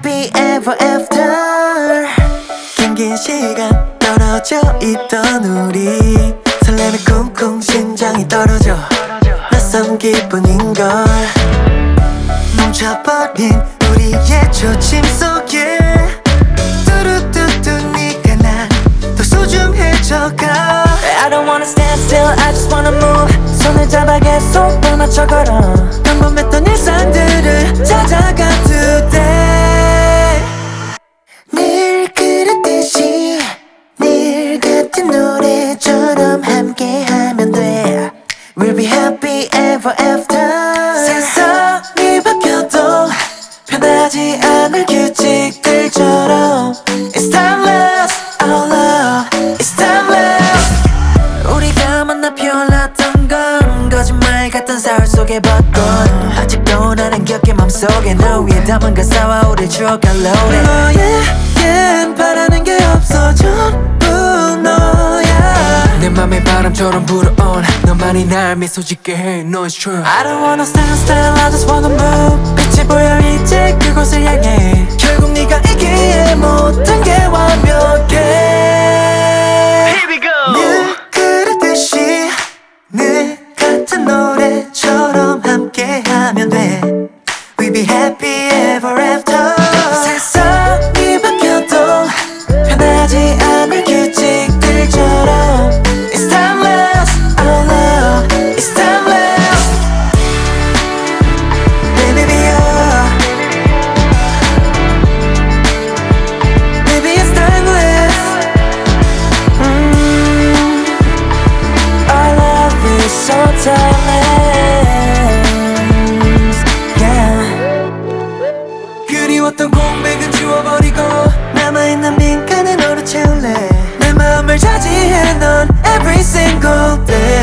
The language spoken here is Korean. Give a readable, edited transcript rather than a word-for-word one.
happy ever after. 긴 시간 떨어져 있던 우리 설렘에 쿵쿵 심장이 떨어져 낯선 기분인걸. 멈춰버린 우리의 초침 속에 뚜루뚜뚜 네가 난 더 소중해져가. I don't wanna stand still, I just wanna move. 손을 잡아 계속 발 맞춰 걸어. 평범했던 일상들을 찾아가 today. 늘 그랬듯이 늘 같은 노래처럼 함께하면 돼. We'll be happy ever after. 세상이 바뀌어도 변하지 않을 규칙들처럼 It's timeless, our love It's timeless. 우리가 만나 피어났던 건 거짓말 같은 사울 속의 벚꽃. 아직도 나는 곁게 맘속에 너 위에 담은 가사와 우리 추억을 loaded. 너에겐 바라는 게 없어 전부 너야. 내 맘에 바람처럼 불어온 너만이 날 미소 짓게 해. No it's true. I don't wanna stand still, I just wanna move. 빛이 보여 이제 그곳을 향해. 결국 네가 있기에 모든 게 완벽해. Here we go. 늘 그랬듯이 늘 같은 노래처럼 함께하면 돼. We be happy ever after. 세상이 바뀌어도 변하지 않을 규칙들처럼 It's timeless, our love It's timeless. Baby be yours. Baby it's timeless. Our love is so timeless. Yeah. 그리웠던 공백은 지워버리고 남아있는 빈칸에 너를 채울래. 내 마음을 차지해 넌 every single day.